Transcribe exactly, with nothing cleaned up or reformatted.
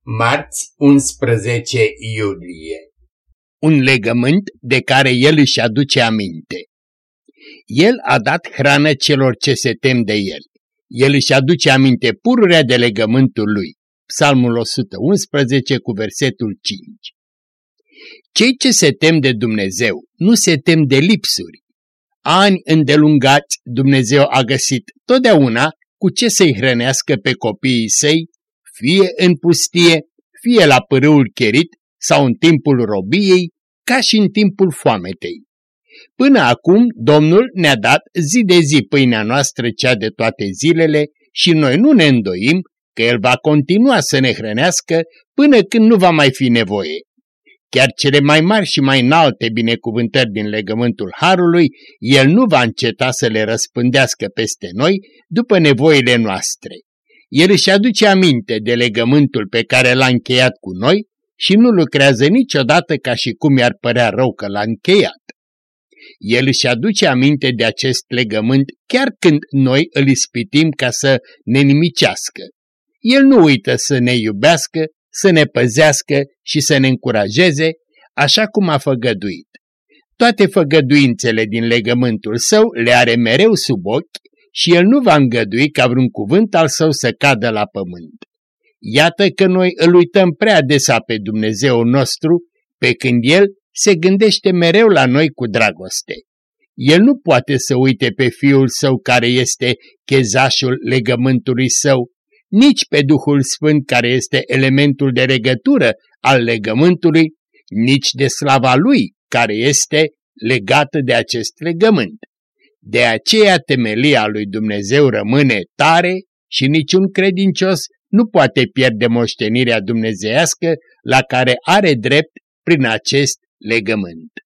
Marți, unsprezece iulie. Un legământ de care el își aduce aminte. El a dat hrană celor ce se tem de el. El își aduce aminte pururea de legământul lui. Psalmul o sută unsprezece cu versetul cinci. Cei ce se tem de Dumnezeu nu se tem de lipsuri. Ani îndelungați Dumnezeu a găsit totdeauna cu ce să-i hrănească pe copiii săi, fie în pustie, fie la pârâul Cherit sau în timpul robiei, ca și în timpul foametei. Până acum Domnul ne-a dat zi de zi pâinea noastră cea de toate zilele și noi nu ne îndoim că El va continua să ne hrănească până când nu va mai fi nevoie. Chiar cele mai mari și mai înalte binecuvântări din legământul Harului, El nu va înceta să le răspândească peste noi după nevoile noastre. El își aduce aminte de legământul pe care l-a încheiat cu noi și nu lucrează niciodată ca și cum i-ar părea rău că l-a încheiat. El își aduce aminte de acest legământ chiar când noi îl ispitim ca să ne nimicească. El nu uită să ne iubească, să ne păzească și să ne încurajeze, așa cum a făgăduit. Toate făgăduințele din legământul său le are mereu sub ochi și el nu va îngădui ca vreun cuvânt al său să cadă la pământ. Iată că noi îl uităm prea adesea pe Dumnezeu nostru, pe când El se gândește mereu la noi cu dragoste. El nu poate să uite pe Fiul Său care este chezașul legământului Său, nici pe Duhul Sfânt care este elementul de legătură al legământului, nici de slava Lui care este legată de acest legământ. De aceea temelia lui Dumnezeu rămâne tare și niciun credincios nu poate pierde moștenirea dumnezeiască la care are drept prin acest legământ.